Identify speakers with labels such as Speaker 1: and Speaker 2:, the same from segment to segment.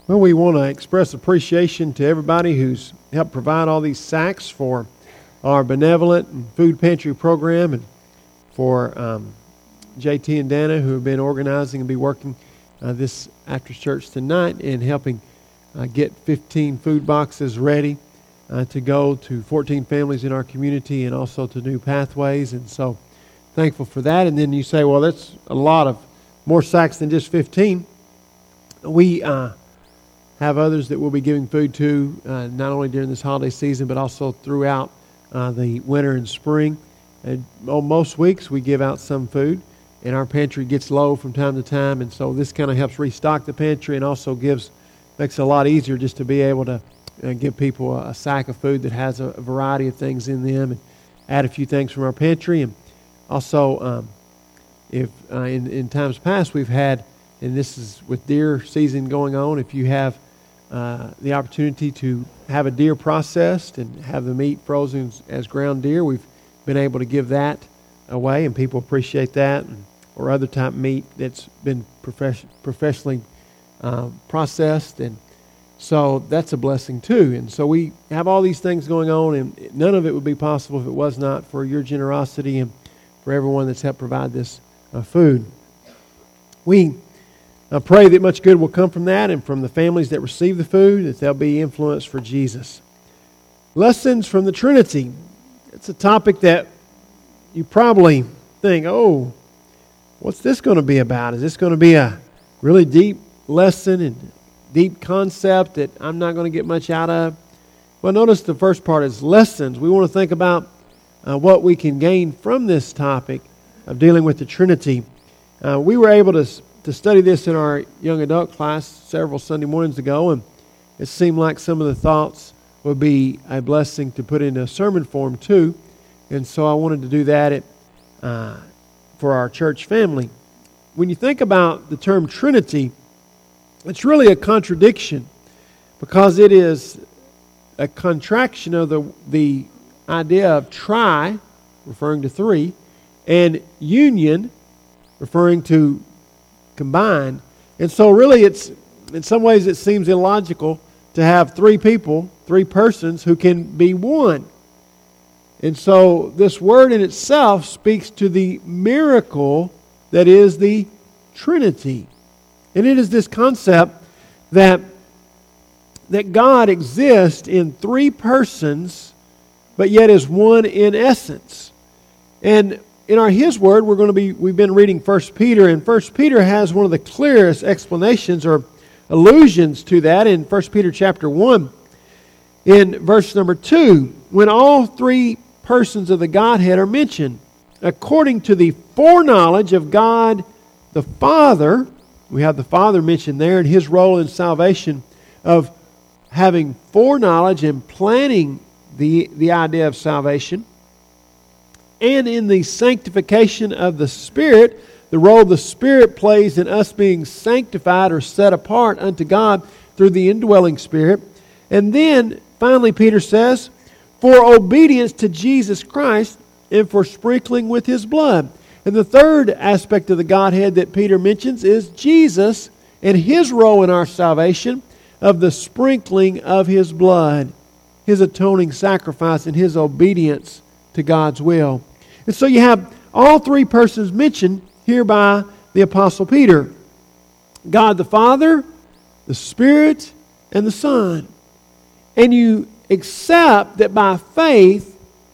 Speaker 1: Well, we want to express appreciation to everybody who's helped provide all these sacks for our benevolent and food pantry program, and for JT and Dana, who have been organizing and be working this after church tonight and helping get 15 food boxes ready to go to 14 families in our community and also to New Pathways. And so thankful for that. And then you say, well, that's a lot of more sacks than just 15. We have others that we'll be giving food to, not only during this holiday season, but also throughout the winter and spring. And on most weeks, we give out some food, and our pantry gets low from time to time, and so this kind of helps restock the pantry and also makes it a lot easier just to be able to give people a sack of food that has a variety of things in them, and add a few things from our pantry. And also, if in times past we've had, and this is with deer season going on, if you have the opportunity to have a deer processed and have the meat frozen as ground deer, we've been able to give that away, and people appreciate that, or other type meat that's been professionally processed, and so that's a blessing too. And so we have all these things going on, and none of it would be possible if it was not for your generosity and for everyone that's helped provide this food. We pray that much good will come from that and from the families that receive the food, that they'll be influenced for Jesus. Lessons from the Trinity. It's a topic that you probably think, oh, what's this going to be about? Is this going to be a really deep lesson and deep concept that I'm not going to get much out of? Well, notice the first part is lessons. We want to think about what we can gain from this topic of dealing with the Trinity. We were able to study this in our young adult class several Sunday mornings ago, and it seemed like some of the thoughts would be a blessing to put in a sermon form too. And so I wanted to do that for our church family. When you think about the term Trinity, it's really a contradiction, because it is a contraction of the idea of tri, referring to three, and union, referring to combined. And so really it's, in some ways it seems illogical to have three people, three persons who can be one. And so this word in itself speaks to the miracle that is the Trinity. And it is this concept that God exists in three persons, but yet is one in essence. And in His Word, we've been reading 1 Peter, and 1 Peter has one of the clearest explanations or allusions to that in 1 Peter chapter 1. In verse number 2, when all three persons of the Godhead are mentioned, according to the foreknowledge of God the Father. We have the Father mentioned there and His role in salvation of having foreknowledge and planning the idea of salvation. And in the sanctification of the Spirit, the role the Spirit plays in us being sanctified or set apart unto God through the indwelling Spirit. And then, finally, Peter says, for obedience to Jesus Christ and for sprinkling with His blood. And the third aspect of the Godhead that Peter mentions is Jesus and His role in our salvation of the sprinkling of His blood, His atoning sacrifice, and His obedience to God's will. And so you have all three persons mentioned here by the Apostle Peter. God the Father, the Spirit, and the Son. And you accept that by faith,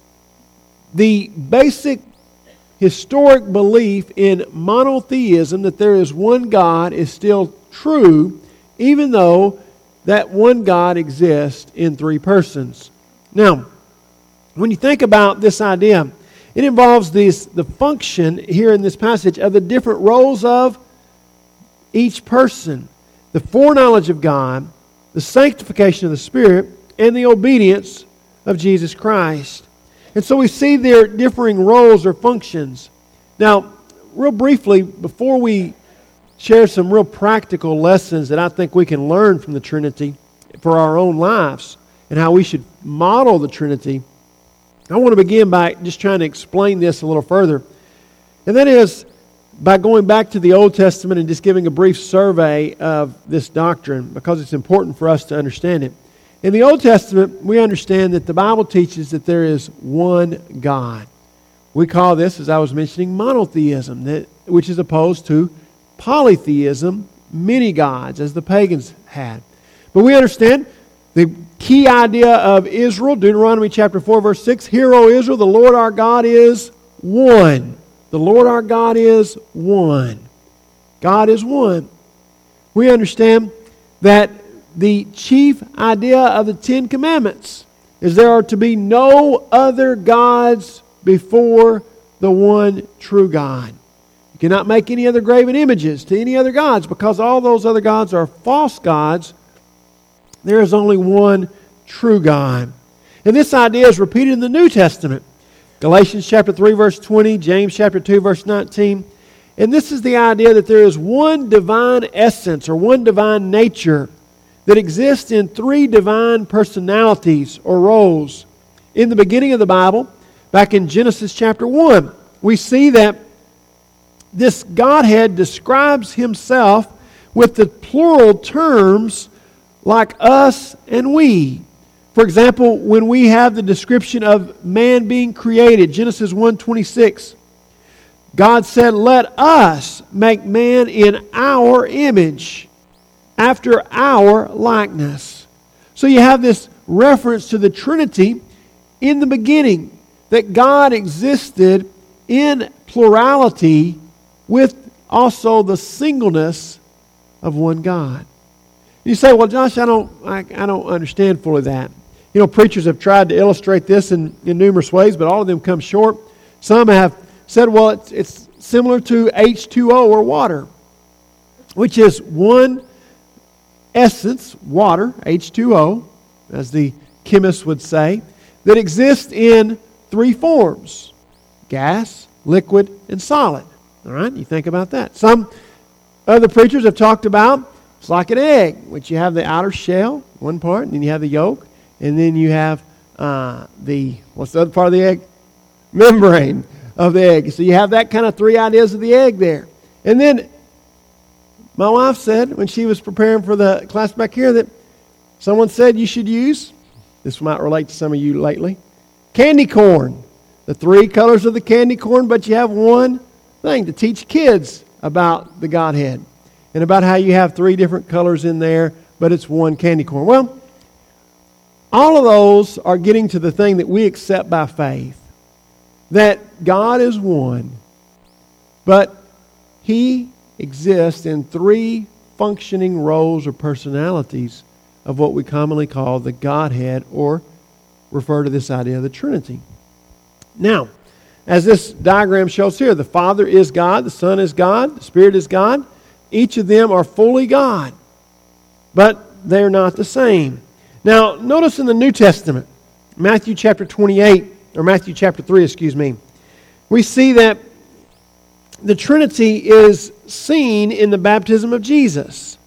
Speaker 1: the basic historic belief in monotheism, that there is one God, is still true, even though that one God exists in three persons. Now, when you think about this idea, it involves the function here in this passage of the different roles of each person. The foreknowledge of God, the sanctification of the Spirit, and the obedience of Jesus Christ. And so we see their differing roles or functions. Now, real briefly, before we share some real practical lessons that I think we can learn from the Trinity for our own lives and how we should model the Trinity, I want to begin by just trying to explain this a little further. And that is by going back to the Old Testament and just giving a brief survey of this doctrine because it's important for us to understand it. In the Old Testament, we understand that the Bible teaches that there is one God. We call this, as I was mentioning, monotheism, which is opposed to polytheism, many gods, as the pagans had. But we understand the key idea of Israel, Deuteronomy chapter 4, verse 6, Hear, O Israel, the Lord our God is one. The Lord our God is one. God is one. We understand that the chief idea of the Ten Commandments is there are to be no other gods before the one true God. You cannot make any other graven images to any other gods because all those other gods are false gods. There is only one true God. And this idea is repeated in the New Testament. Galatians chapter 3 verse 20, James chapter 2 verse 19. And this is the idea that there is one divine essence or one divine nature that exists in three divine personalities or roles. In the beginning of the Bible, back in Genesis chapter 1, we see that this Godhead describes Himself with the plural terms like us and we. For example, when we have the description of man being created, Genesis 1:26, God said, Let us make man in our image, after our likeness. So you have this reference to the Trinity in the beginning, that God existed in plurality with also the singleness of one God. You say, well, Josh, I don't understand fully that. You know, preachers have tried to illustrate this in numerous ways, but all of them come short. Some have said, well, it's similar to H2O or water, which is one essence, water, H2O, as the chemists would say, that exists in three forms: gas, liquid, and solid. All right, you think about that. Some other preachers have talked about it's like an egg, which you have the outer shell, one part, and then you have the yolk, and then you have what's the other part of the egg? Membrane of the egg. So you have that kind of three ideas of the egg there. And then my wife said, when she was preparing for the class back here, that someone said you should use, this might relate to some of you lately, candy corn. The three colors of the candy corn, but you have one thing to teach kids about the Godhead and about how you have three different colors in there, but it's one candy corn. Well, all of those are getting to the thing that we accept by faith, that God is one, but He exists in three functioning roles or personalities of what we commonly call the Godhead, or refer to this idea of the Trinity. Now, as this diagram shows here, the Father is God, the Son is God, the Spirit is God. Each of them are fully God, but they're not the same. Now, notice in the New Testament, Matthew chapter 28, or Matthew chapter 3, we see that the Trinity is seen in the baptism of Jesus.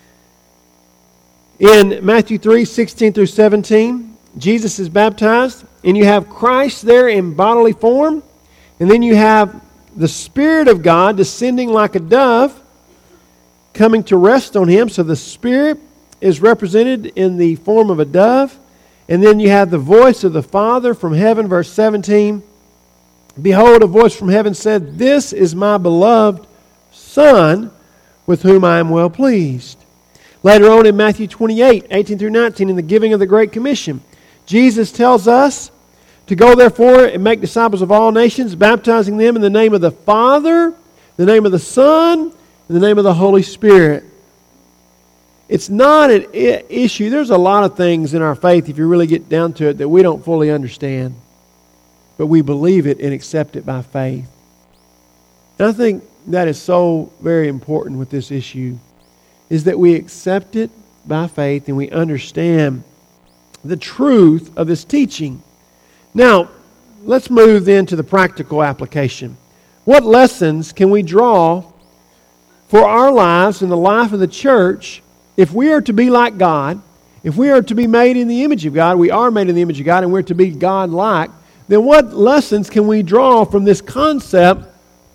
Speaker 1: In Matthew 3, 16 through 17, Jesus is baptized, and you have Christ there in bodily form, and then you have the Spirit of God descending like a dove, coming to rest on Him. So the Spirit is represented in the form of a dove. And then you have the voice of the Father from heaven, verse 17. Behold, a voice from heaven said, This is my beloved Son, with whom I am well pleased. Later on in Matthew 28, 18 through 19, in the giving of the Great Commission, Jesus tells us to go therefore and make disciples of all nations, baptizing them in the name of the Father, the name of the Son, and the name of the Holy Spirit. It's not an issue. There's a lot of things in our faith, if you really get down to it, that we don't fully understand. But we believe it and accept it by faith. And I think that is so very important with this issue, is that we accept it by faith and we understand the truth of this teaching. Now, let's move then to the practical application. What lessons can we draw for our lives and the life of the church if we are to be like God, if we are to be made in the image of God, we are made in the image of God, and we're to be God-like, then what lessons can we draw from this concept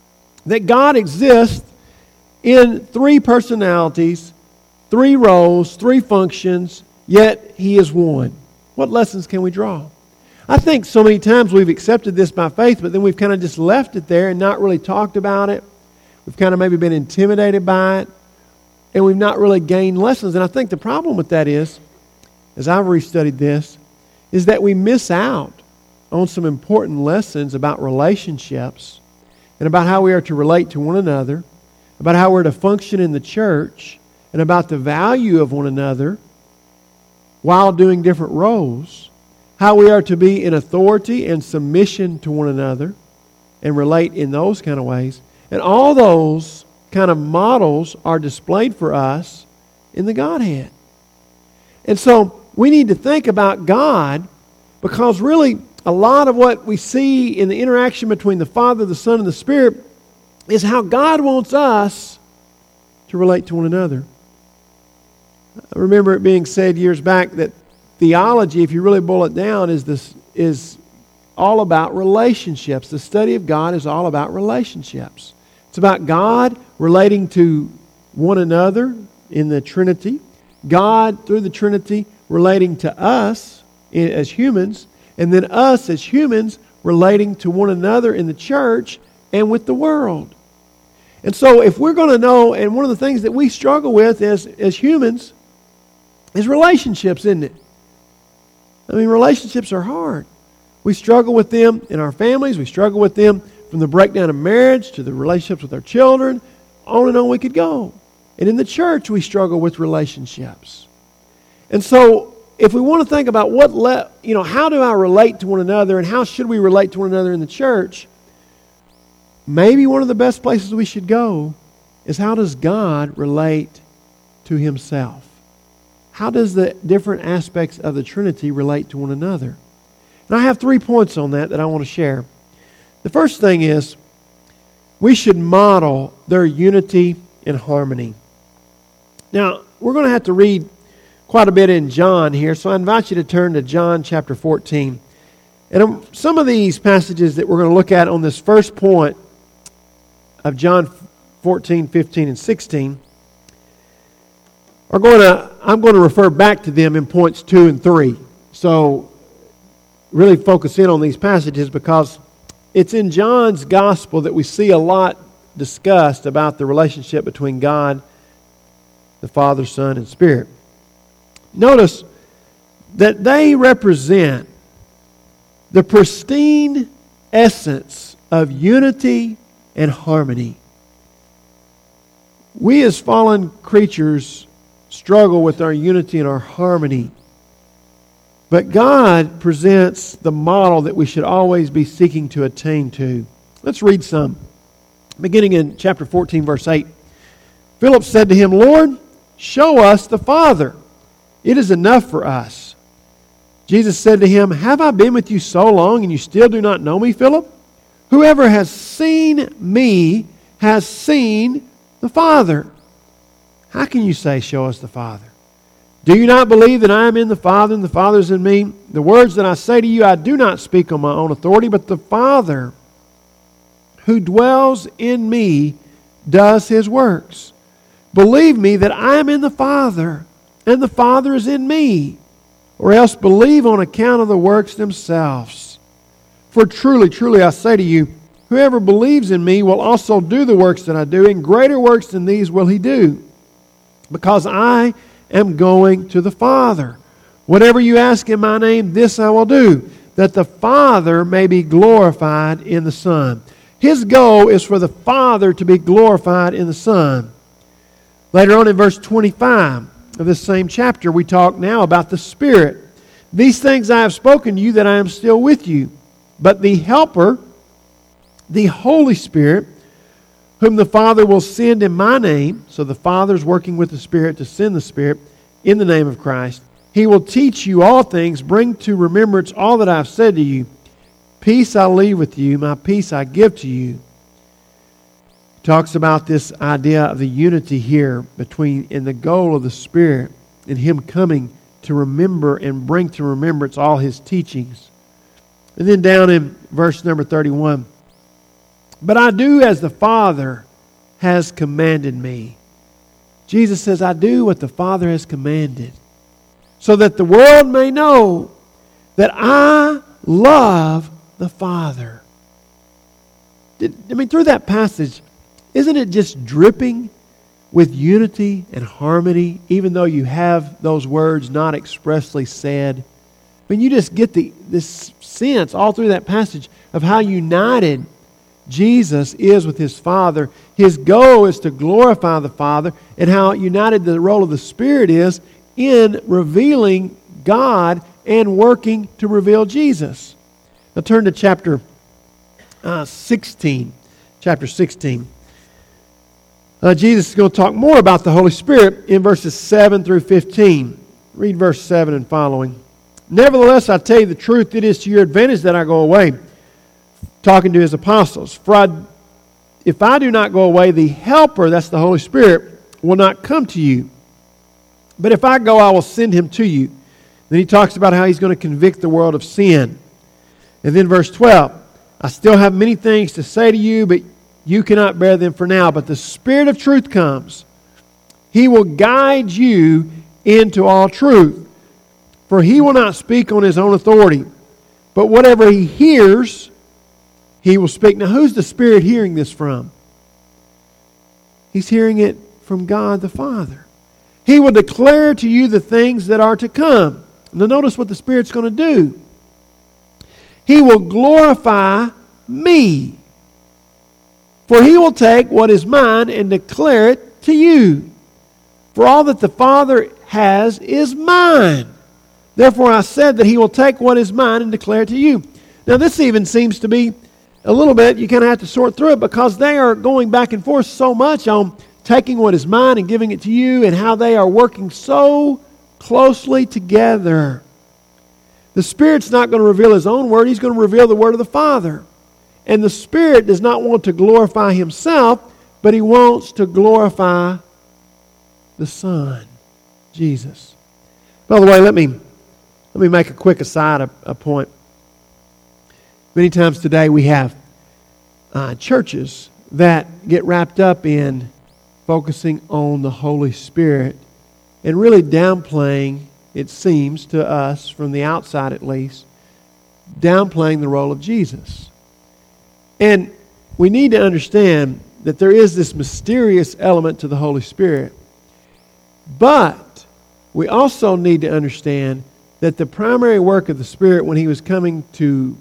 Speaker 1: that God exists in three personalities, three roles, three functions, yet He is one. What lessons can we draw? I think so many times we've accepted this by faith, but then we've kind of just left it there and not really talked about it. We've kind of maybe been intimidated by it, and we've not really gained lessons. And I think the problem with that is, as I've restudied this, is that we miss out on some important lessons about relationships and about how we are to relate to one another, about how we're to function in the church, and about the value of one another while doing different roles, how we are to be in authority and submission to one another and relate in those kind of ways. And all those kind of models are displayed for us in the Godhead. And so we need to think about God, because really a lot of what we see in the interaction between the Father, the Son, and the Spirit is how God wants us to relate to one another. I remember it being said years back that theology, if you really boil it down, is all about relationships. The study of God is all about relationships. It's about God relating to one another in the Trinity, God through the Trinity relating to us as humans, and then us as humans relating to one another in the church and with the world. And so if we're going to know, and one of the things that we struggle with as humans is relationships, isn't it? I mean, relationships are hard. We struggle with them in our families. We struggle with them from the breakdown of marriage to the relationships with our children. On and on we could go. And in the church, we struggle with relationships. And so if we want to think about how do I relate to one another and how should we relate to one another in the church, maybe one of the best places we should go is, how does God relate to Himself? How does the different aspects of the Trinity relate to one another? And I have 3 points on that I want to share. The first thing is, we should model their unity and harmony. Now, we're going to have to read quite a bit in John here, so I invite you to turn to John chapter 14. And some of these passages that we're going to look at on this first point of John 14, 15, and 16 I'm going to refer back to them in points 2 and 3. So really focus in on these passages, because it's in John's gospel that we see a lot discussed about the relationship between God, the Father, Son, and Spirit. Notice that they represent the pristine essence of unity and harmony. We as fallen creatures struggle with our unity and our harmony. But God presents the model that we should always be seeking to attain to. Let's read some. Beginning in chapter 14, verse 8. Philip said to Him, Lord, show us the Father. It is enough for us. Jesus said to him, have I been with you so long and you still do not know me, Philip? Whoever has seen me has seen the Father. How can you say, show us the Father? Do you not believe that I am in the Father and the Father is in me? The words that I say to you I do not speak on my own authority, but the Father who dwells in me does His works. Believe me that I am in the Father and the Father is in me, or else believe on account of the works themselves. For truly, truly I say to you, whoever believes in me will also do the works that I do, and greater works than these will he do, because I am going to the Father. Whatever you ask in my name, this I will do, that the Father may be glorified in the Son. His goal is for the Father to be glorified in the Son. Later on in verse 25 of this same chapter, we talk now about the Spirit. These things I have spoken to you, that I am still with you. But the Helper, the Holy Spirit, whom the Father will send in my name, so the Father's working with the Spirit to send the Spirit in the name of Christ, He will teach you all things, bring to remembrance all that I have said to you. Peace I leave with you, my peace I give to you. He talks about this idea of the unity here between, in the goal of the Spirit, and Him coming to remember and bring to remembrance all His teachings. And then down in verse number 31, but I do as the Father has commanded me. Jesus says, I do what the Father has commanded, so that the world may know that I love the Father. Through that passage, isn't it just dripping with unity and harmony, even though you have those words not expressly said? You just get this sense all through that passage of how united Jesus is with His Father. His goal is to glorify the Father, and how united the role of the Spirit is in revealing God and working to reveal Jesus. Now turn to chapter 16. Chapter 16. Jesus is going to talk more about the Holy Spirit in verses 7 through 15. Read verse 7 and following. Nevertheless, I tell you the truth, it is to your advantage that I go away. Talking to His apostles. For if I do not go away, the Helper, that's the Holy Spirit, will not come to you. But if I go, I will send Him to you. Then He talks about how He's going to convict the world of sin. And then verse 12. I still have many things to say to you, but you cannot bear them for now. But the Spirit of truth comes. He will guide you into all truth. For He will not speak on His own authority, but whatever He hears, He will speak. Now, who's the Spirit hearing this from? He's hearing it from God the Father. He will declare to you the things that are to come. Now, notice what the Spirit's going to do. He will glorify me. For He will take what is mine and declare it to you. For all that the Father has is mine. Therefore I said that He will take what is mine and declare it to you. Now this even seems to be a little bit, you kind of have to sort through it, because they are going back and forth so much on taking what is mine and giving it to you, and how they are working so closely together. The Spirit's not going to reveal His own word. He's going to reveal the word of the Father. And the Spirit does not want to glorify Himself, but He wants to glorify the Son, Jesus. By the way, let me make a quick aside, a point. Many times today we have churches that get wrapped up in focusing on the Holy Spirit and really downplaying, it seems to us, from the outside at least, downplaying the role of Jesus. And we need to understand that there is this mysterious element to the Holy Spirit. But we also need to understand that the primary work of the Spirit when He was coming to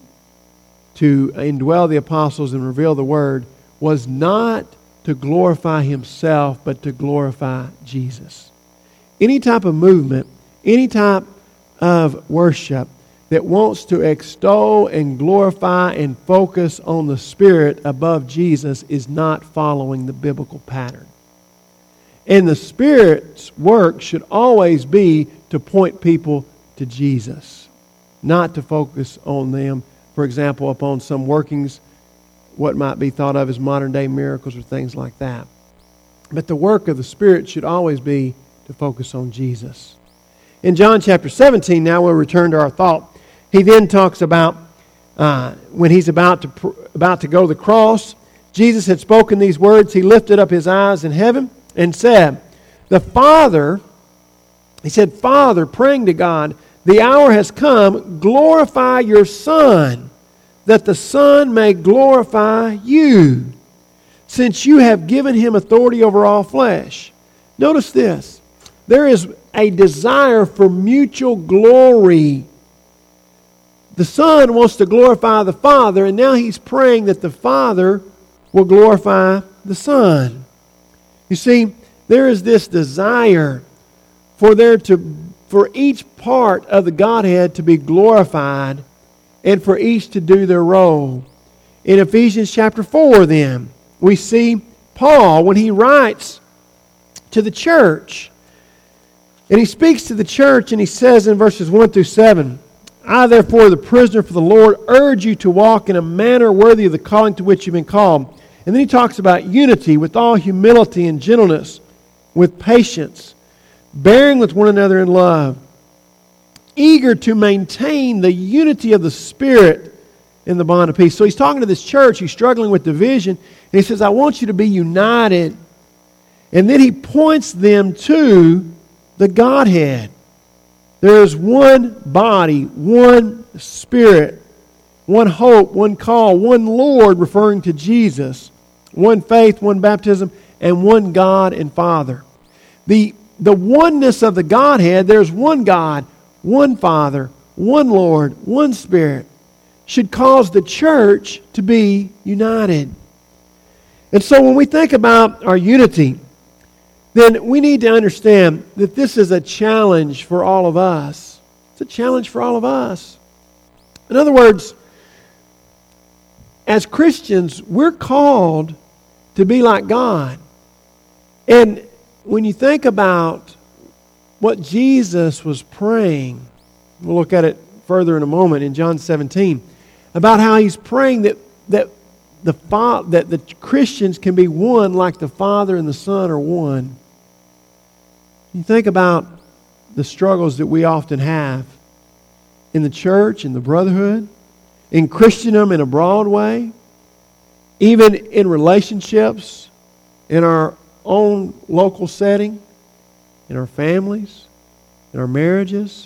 Speaker 1: indwell the apostles and reveal the Word was not to glorify Himself, but to glorify Jesus. Any type of movement, any type of worship that wants to extol and glorify and focus on the Spirit above Jesus is not following the biblical pattern. And the Spirit's work should always be to point people to Jesus, not to focus on them, for example, upon some workings, what might be thought of as modern day miracles or things like that. But the work of the Spirit should always be to focus on Jesus. In John chapter 17, now we'll return to our thought. He then talks about when He's about to go to the cross. Jesus had spoken these words. He lifted up His eyes in heaven and said, the Father, He said, Father, praying to God, the hour has come, glorify your Son, that the Son may glorify you, since you have given Him authority over all flesh. Notice this. There is a desire for mutual glory. The Son wants to glorify the Father, and now He's praying that the Father will glorify the Son. You see, there is this desire for each part of the Godhead to be glorified and for each to do their role. In Ephesians chapter 4 then, we see Paul when he writes to the church. And he speaks to the church and he says in verses 1 through 7, I therefore, the prisoner for the Lord, urge you to walk in a manner worthy of the calling to which you've been called. And then he talks about unity with all humility and gentleness, with patience, bearing with one another in love, eager to maintain the unity of the Spirit in the bond of peace. So he's talking to this church who's struggling with division, and he says, I want you to be united. And then he points them to the Godhead. There is one body, one Spirit, one hope, one call, one Lord, referring to Jesus, one faith, one baptism, and one God and Father. The oneness of the Godhead, there's one God, one Father, one Lord, one Spirit, should cause the church to be united. And so when we think about our unity, then we need to understand that this is a challenge for all of us. It's a challenge for all of us. In other words, as Christians, we're called to be like God. And when you think about what Jesus was praying, we'll look at it further in a moment in John 17, about how he's praying that the Christians can be one like the Father and the Son are one. You think about the struggles that we often have in the church, in the brotherhood, in Christendom in a broad way, even in relationships, in our own local setting, in our families, in our marriages.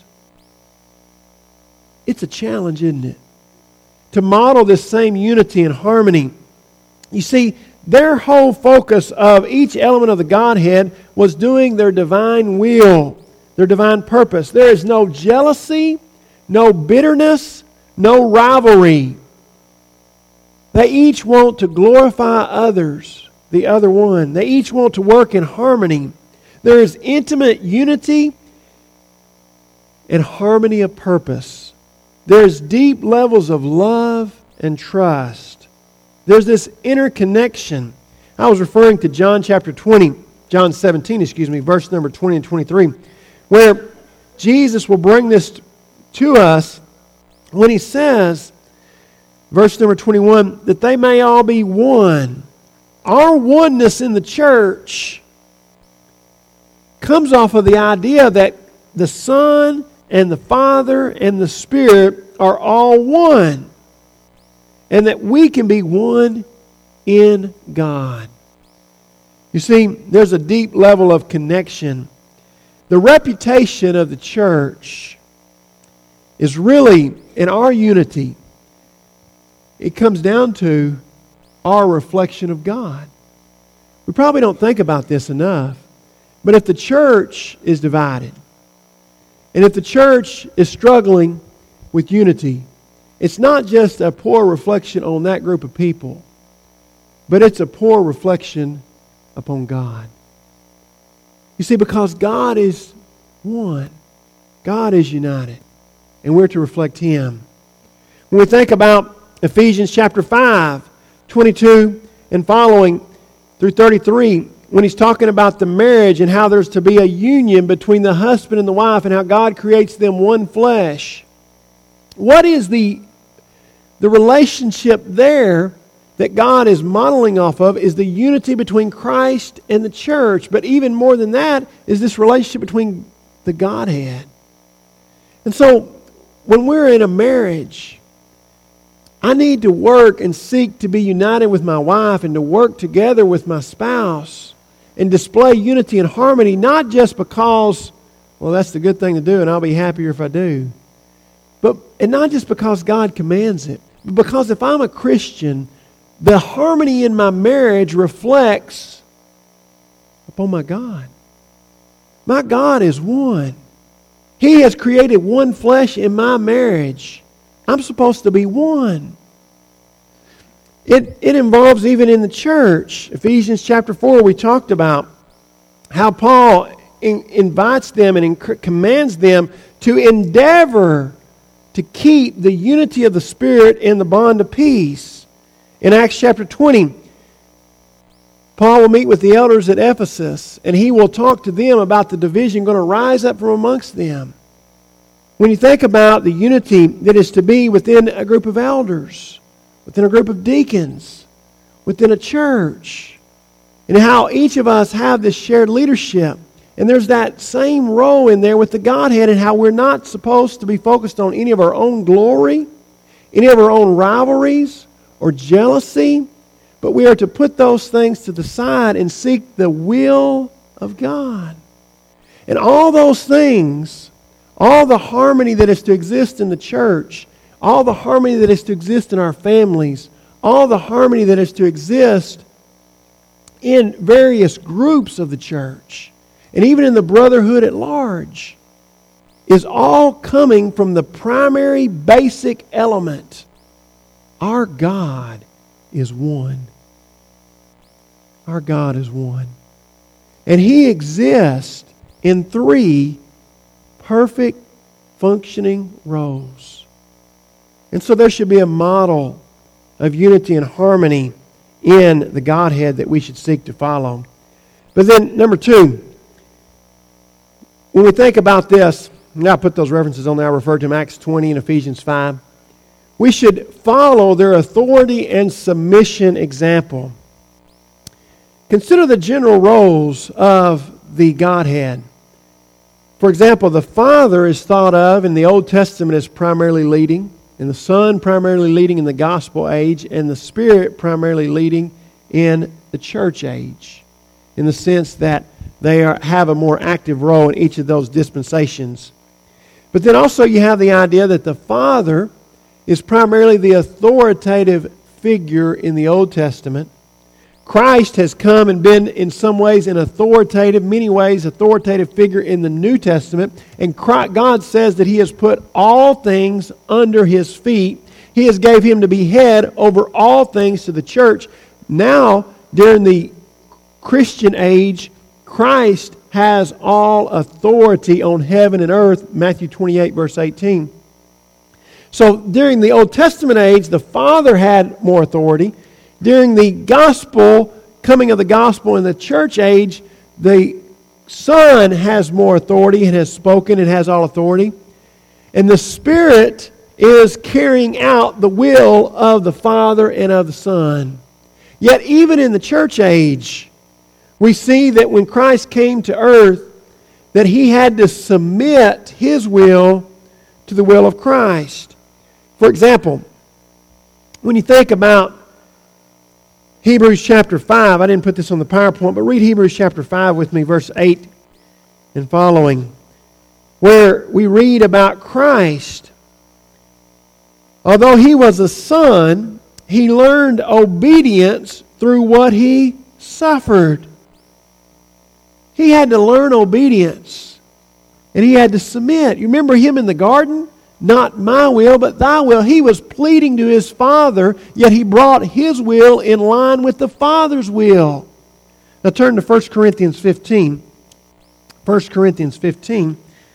Speaker 1: It's a challenge, isn't it? To model this same unity and harmony. You see, their whole focus of each element of the Godhead was doing their divine will, their divine purpose. There is no jealousy, no bitterness, no rivalry. They each want to glorify others, the other one. They each want to work in harmony. There is intimate unity and harmony of purpose. There's deep levels of love and trust. There's this interconnection. I was referring to John 17, verse number 20 and 23, where Jesus will bring this to us when he says, verse number 21, that they may all be one. Our oneness in the church comes off of the idea that the Son and the Father and the Spirit are all one, and that we can be one in God. You see, there's a deep level of connection. The reputation of the church is really, in our unity, it comes down to our reflection of God. We probably don't think about this enough, but if the church is divided, and if the church is struggling with unity, it's not just a poor reflection on that group of people, but it's a poor reflection upon God. You see, because God is one, God is united, and we're to reflect Him. When we think about Ephesians chapter 5, 22 and following through 33, when he's talking about the marriage and how there's to be a union between the husband and the wife and how God creates them one flesh. What is the relationship there that God is modeling off of is the unity between Christ and the church. But even more than that is this relationship between the Godhead. And so when we're in a marriage, I need to work and seek to be united with my wife and to work together with my spouse and display unity and harmony, not just because, well, that's the good thing to do and I'll be happier if I do. And not just because God commands it, but because if I'm a Christian, the harmony in my marriage reflects upon my God. My God is one. He has created one flesh in my marriage. I'm supposed to be one. It involves even in the church. Ephesians chapter 4, we talked about how Paul invites them and commands them to endeavor to keep the unity of the Spirit in the bond of peace. In Acts chapter 20, Paul will meet with the elders at Ephesus, and he will talk to them about the division going to rise up from amongst them. When you think about the unity that is to be within a group of elders, within a group of deacons, within a church, and how each of us have this shared leadership, and there's that same role in there with the Godhead and how we're not supposed to be focused on any of our own glory, any of our own rivalries or jealousy, but we are to put those things to the side and seek the will of God. And all those things, all the harmony that is to exist in the church, all the harmony that is to exist in our families, all the harmony that is to exist in various groups of the church, and even in the brotherhood at large, is all coming from the primary basic element. Our God is one. Our God is one. And He exists in three perfect functioning roles. And so there should be a model of unity and harmony in the Godhead that we should seek to follow. But then, number two, when we think about this, and I put those references on there, I referred to them, Acts 20 and Ephesians 5. We should follow their authority and submission example. Consider the general roles of the Godhead. For example, the Father is thought of in the Old Testament as primarily leading, and the Son primarily leading in the gospel age, and the Spirit primarily leading in the church age, in the sense that they have a more active role in each of those dispensations. But then also you have the idea that the Father is primarily the authoritative figure in the Old Testament. Christ has come and been in some ways an authoritative, many ways authoritative figure in the New Testament. And God says that He has put all things under His feet. He has gave Him to be head over all things to the church. Now, during the Christian age, Christ has all authority on heaven and earth, Matthew 28, verse 18. So during the Old Testament age, the Father had more authority. During the gospel, coming of the gospel in the church age, the Son has more authority and has spoken and has all authority. And the Spirit is carrying out the will of the Father and of the Son. Yet even in the church age, we see that when Christ came to earth, that He had to submit His will to the will of Christ. For example, when you think about Hebrews chapter 5, I didn't put this on the PowerPoint, but read Hebrews chapter 5 with me, verse 8 and following, where we read about Christ. Although He was a Son, He learned obedience through what He suffered. He had to learn obedience, and He had to submit. You remember Him in the garden? Not my will, but thy will. He was pleading to His Father, yet He brought His will in line with the Father's will. Now turn to 1 Corinthians 15. 1 Corinthians 15.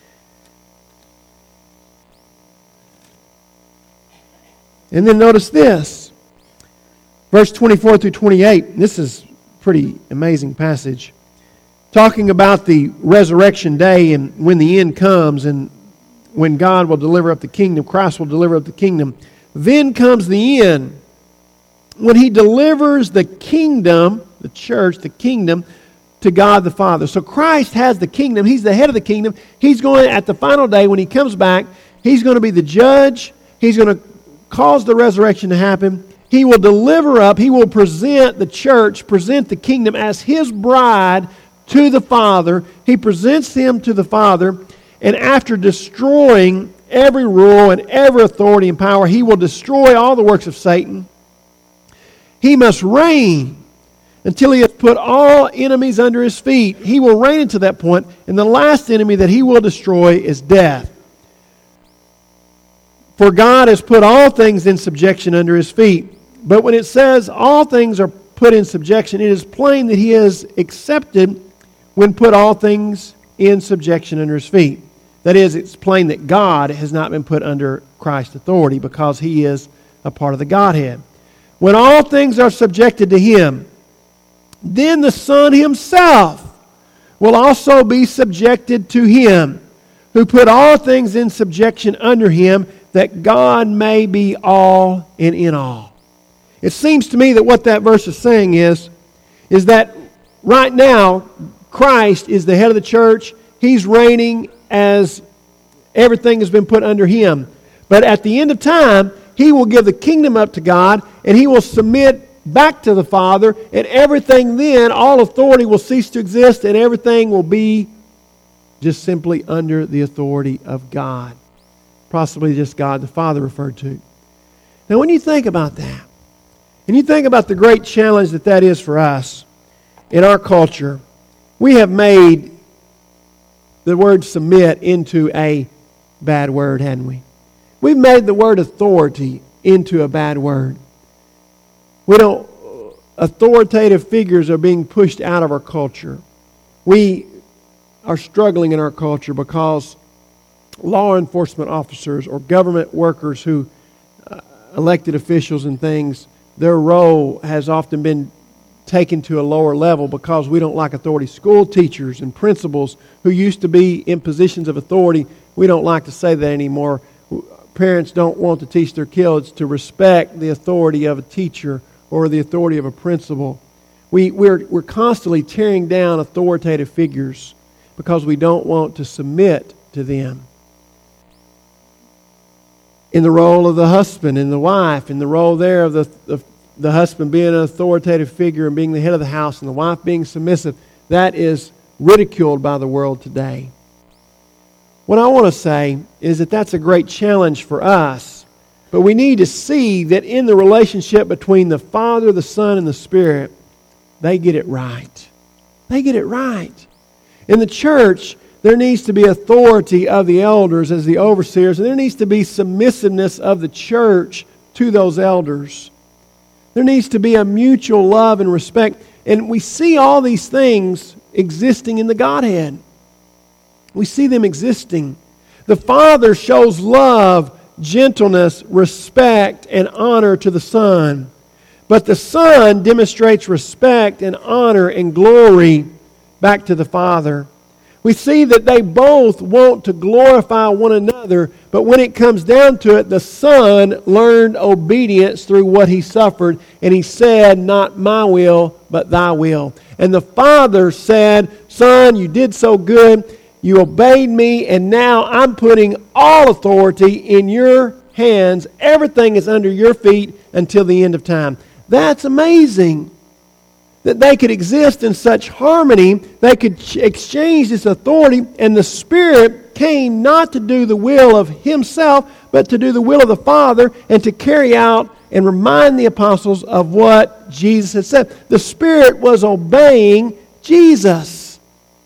Speaker 1: And then notice this. Verse 24 through 28. This is a pretty amazing passage. Talking about the resurrection day and when the end comes and when God will deliver up the kingdom, Christ will deliver up the kingdom. Then comes the end, when He delivers the kingdom, the church, the kingdom, to God the Father. So Christ has the kingdom. He's the head of the kingdom. He's going, at the final day, when He comes back, He's going to be the judge. He's going to cause the resurrection to happen. He will deliver up, He will present the church, present the kingdom as His bride to the Father. He presents Him to the Father. And after destroying every rule and every authority and power, He will destroy all the works of Satan. He must reign until He has put all enemies under His feet. He will reign until that point, and the last enemy that He will destroy is death. For God has put all things in subjection under His feet. But when it says all things are put in subjection, it is plain that He is accepted when put all things in subjection under His feet. That is, it's plain that God has not been put under Christ's authority because He is a part of the Godhead. When all things are subjected to Him, then the Son Himself will also be subjected to Him, who put all things in subjection under Him, that God may be all and in all. It seems to me that what that verse is saying is that right now, Christ is the head of the church. He's reigning as everything has been put under Him. But at the end of time, he will give the kingdom up to God, and he will submit back to the Father, and everything then, all authority will cease to exist, and everything will be just simply under the authority of God. Possibly just God the Father referred to. Now when you think about that, and you think about the great challenge that is for us in our culture, we have made the word submit into a bad word, hadn't we? We've made the word authority into a bad word. Authoritative figures are being pushed out of our culture. We are struggling in our culture because law enforcement officers or government workers who, elected officials and things, their role has often been taken to a lower level because we don't like authority. School teachers and principals who used to be in positions of authority, we don't like to say that anymore. Parents don't want to teach their kids to respect the authority of a teacher or the authority of a principal. We're constantly tearing down authoritative figures because we don't want to submit to them. In the role of the husband and the wife, in the role there of the husband being an authoritative figure and being the head of the house and the wife being submissive, that is ridiculed by the world today. What I want to say is that that's a great challenge for us, but we need to see that in the relationship between the Father, the Son, and the Spirit, they get it right. They get it right. In the church, there needs to be authority of the elders as the overseers, and there needs to be submissiveness of the church to those elders. There needs to be a mutual love and respect. And we see all these things existing in the Godhead. We see them existing. The Father shows love, gentleness, respect, and honor to the Son. But the Son demonstrates respect and honor and glory back to the Father. We see that they both want to glorify one another, but when it comes down to it, the Son learned obedience through what He suffered, and He said, "Not my will, but thy will." And the Father said, "Son, you did so good. You obeyed me, and now I'm putting all authority in your hands. Everything is under your feet until the end of time." That's amazing. That they could exist in such harmony, they could exchange this authority, and the Spirit came not to do the will of Himself, but to do the will of the Father, and to carry out and remind the apostles of what Jesus had said. The Spirit was obeying Jesus.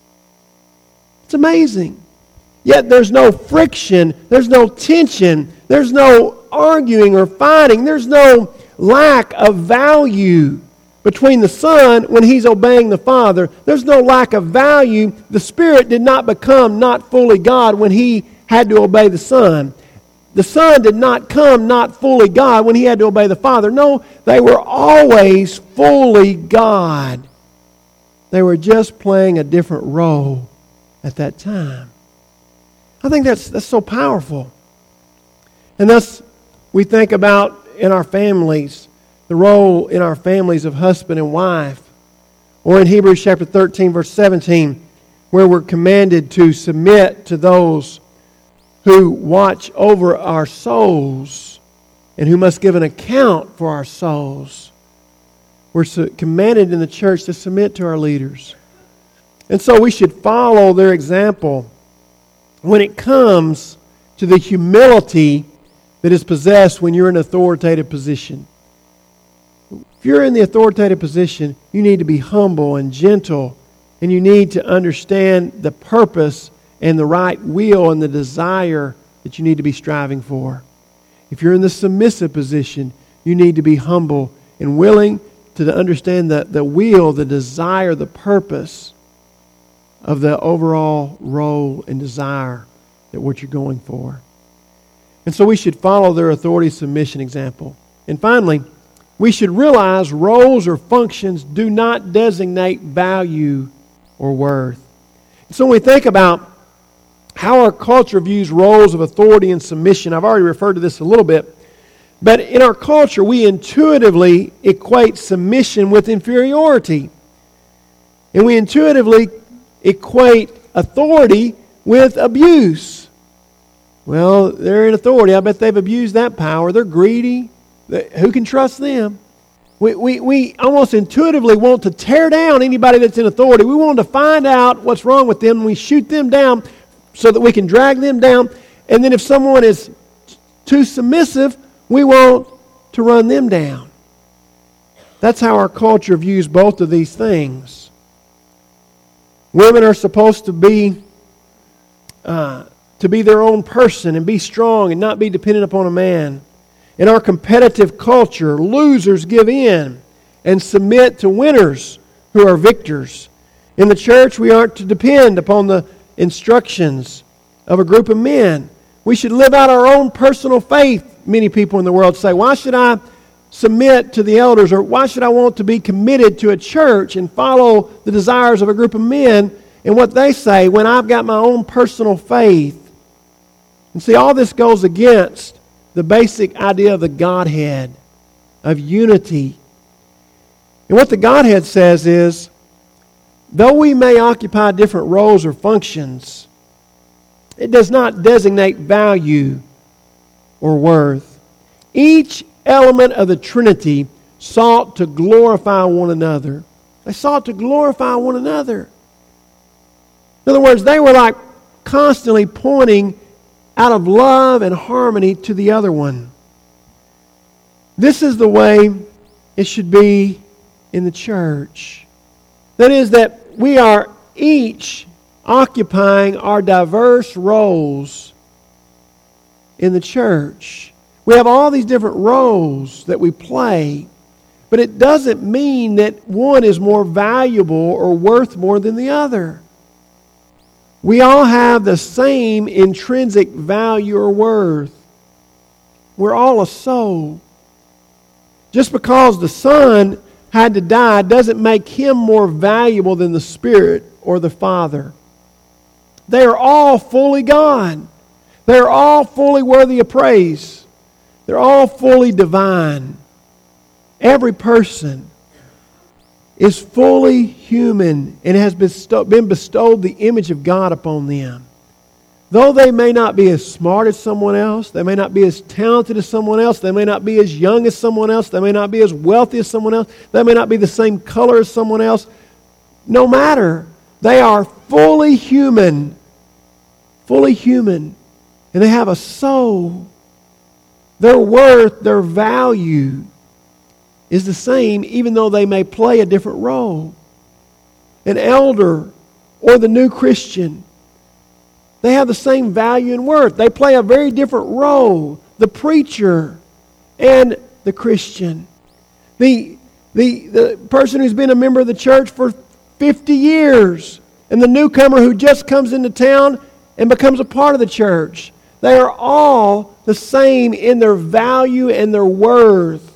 Speaker 1: It's amazing. Yet there's no friction, there's no tension, there's no arguing or fighting, there's no lack of value between the Son when He's obeying the Father. There's no lack of value. The Spirit did not become not fully God when He had to obey the Son. The Son did not come not fully God when He had to obey the Father. No, they were always fully God. They were just playing a different role at that time. I think that's so powerful. And thus, we think about in our families, the role in our families of husband and wife. Or in Hebrews chapter 13, verse 17, where we're commanded to submit to those who watch over our souls and who must give an account for our souls. We're commanded in the church to submit to our leaders. And so we should follow their example when it comes to the humility that is possessed when you're in an authoritative position. If you're in the authoritative position, you need to be humble and gentle, and you need to understand the purpose and the right will and the desire that you need to be striving for. If you're in the submissive position, you need to be humble and willing to understand the will, the desire, the purpose of the overall role and desire that what you're going for. And so we should follow their authority submission example. And finally, we should realize roles or functions do not designate value or worth. So when we think about how our culture views roles of authority and submission, I've already referred to this a little bit, but in our culture we intuitively equate submission with inferiority. And we intuitively equate authority with abuse. Well, they're in authority. I bet they've abused that power. They're greedy. Who can trust them? We almost intuitively want to tear down anybody that's in authority. We want to find out what's wrong with them, and we shoot them down so that we can drag them down. And then if someone is too submissive, we want to run them down. That's how our culture views both of these things. Women are supposed to be their own person and be strong and not be dependent upon a man. In our competitive culture, losers give in and submit to winners who are victors. In the church, we aren't to depend upon the instructions of a group of men. We should live out our own personal faith, many people in the world say. Why should I submit to the elders, or why should I want to be committed to a church and follow the desires of a group of men and what they say when I've got my own personal faith? And see, all this goes against the basic idea of the Godhead, of unity. And what the Godhead says is, though we may occupy different roles or functions, it does not designate value or worth. Each element of the Trinity sought to glorify one another. They sought to glorify one another. In other words, they were like constantly pointing out of love and harmony to the other one. This is the way it should be in the church. That is, that we are each occupying our diverse roles in the church. We have all these different roles that we play, but it doesn't mean that one is more valuable or worth more than the other. We all have the same intrinsic value or worth. We're all a soul. Just because the Son had to die doesn't make Him more valuable than the Spirit or the Father. They are all fully God. They are all fully worthy of praise. They're all fully divine. Every person is fully human and has been bestowed the image of God upon them. Though they may not be as smart as someone else, they may not be as talented as someone else, they may not be as young as someone else, they may not be as wealthy as someone else, they may not be the same color as someone else, no matter, they are fully human. Fully human. And they have a soul. Their worth, their value is the same, even though they may play a different role. An elder or the new Christian, they have the same value and worth. They play a very different role. The preacher and the Christian. The person who's been a member of the church for 50 years and the newcomer who just comes into town and becomes a part of the church. They are all the same in their value and their worth.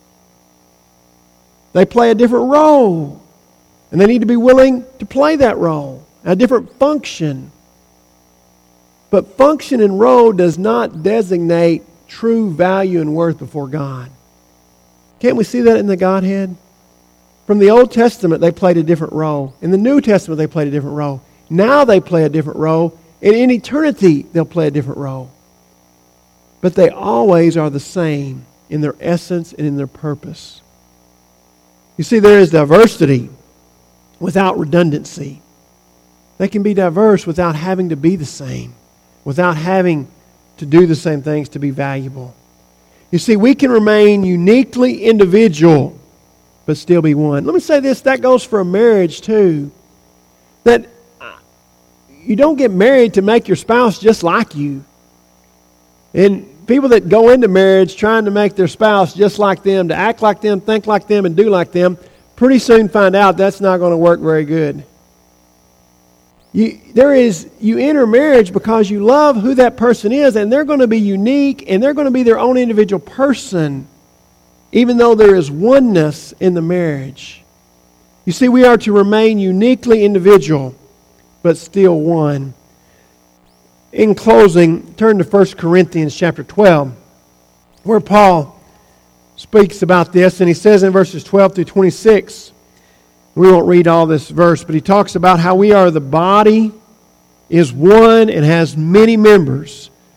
Speaker 1: They play a different role. And they need to be willing to play that role. A different function. But function and role does not designate true value and worth before God. Can't we see that in the Godhead? From the Old Testament, they played a different role. In the New Testament, they played a different role. Now they play a different role. And in eternity, they'll play a different role. But they always are the same in their essence and in their purpose. You see, there is diversity without redundancy. They can be diverse without having to be the same, without having to do the same things to be valuable. You see, we can remain uniquely individual, but still be one. Let me say this, that goes for a marriage too. That you don't get married to make your spouse just like you. And people that go into marriage trying to make their spouse just like them, to act like them, think like them, and do like them, pretty soon find out that's not going to work very good. You enter marriage because you love who that person is, and they're going to be unique, and they're going to be their own individual person, even though there is oneness in the marriage. You see, we are to remain uniquely individual, but still one. In closing, turn to 1 Corinthians chapter 12, where Paul speaks about this, and he says in verses 12 through 26, we won't read all this verse, but he talks about how we are the body, is one, and has many members,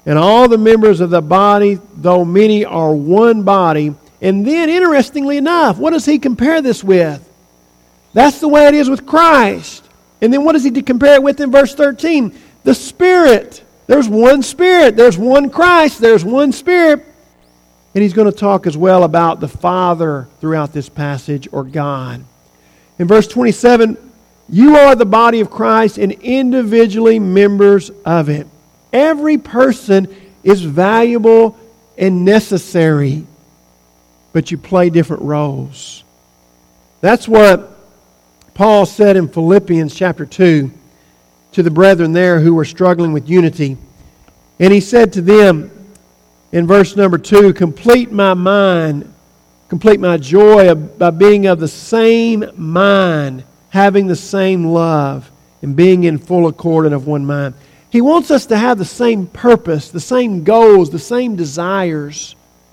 Speaker 1: And all the members of the body, though many, are one body. And then, interestingly enough, what does he compare this with? That's the way it is with Christ. And then what does he compare it with in verse 13? The Spirit. There's one Spirit. There's one Christ. There's one Spirit. And he's going to talk as well about the Father throughout this passage, or God. In verse 27, you are the body of Christ and individually members of it. Every person is valuable and necessary, but you play different roles. That's what Paul said in Philippians chapter 2 to the brethren there who were struggling with unity. And he said to them in verse number 2, complete my mind, complete my joy by being of the same mind, having the same love, and being in full accord and of one mind. He wants us to have the same purpose, the same goals, the same desires.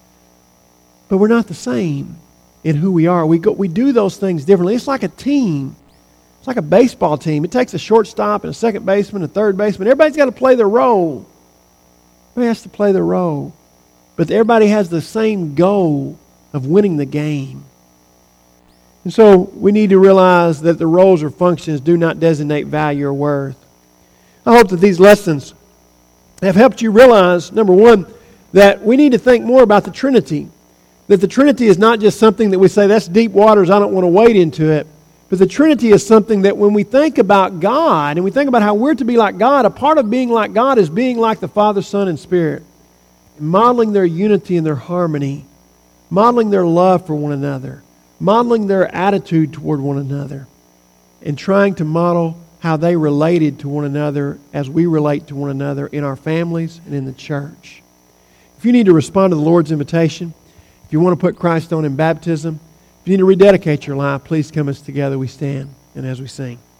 Speaker 1: But we're not the same in who we are. We do those things differently. It's like a team. It's like a baseball team. It takes a shortstop and a second baseman, a third baseman. Everybody's got to play their role. Everybody has to play their role. But everybody has the same goal of winning the game. And so we need to realize that the roles or functions do not designate value or worth. I hope that these lessons have helped you realize, number one, that we need to think more about the Trinity. That the Trinity is not just something that we say, that's deep waters, I don't want to wade into it. But the Trinity is something that when we think about God, and we think about how we're to be like God, a part of being like God is being like the Father, Son, and Spirit. Modeling their unity and their harmony. Modeling their love for one another. Modeling their attitude toward one another. And trying to model how they related to one another as we relate to one another in our families and in the church. If you need to respond to the Lord's invitation, if you want to put Christ on in baptism, if you need to rededicate your life, please come as together we stand and as we sing.